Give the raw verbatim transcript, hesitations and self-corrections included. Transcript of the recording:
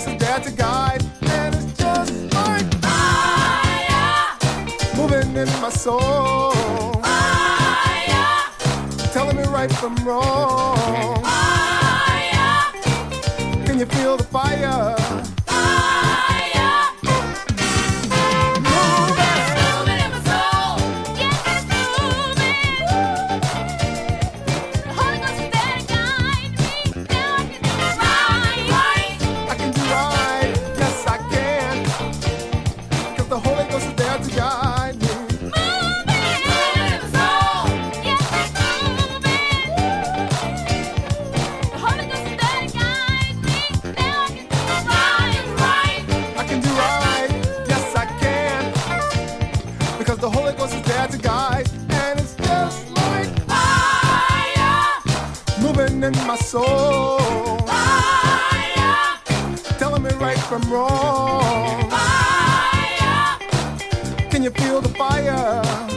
Ghost is there to guide, and it's just like fire moving in my soul. Fire telling me right from wrong. Fire can you feel the fire? The Holy Ghost is there to guide, and it's just like fire moving in my soul. Fire telling me right from wrong. Fire can you feel the fire?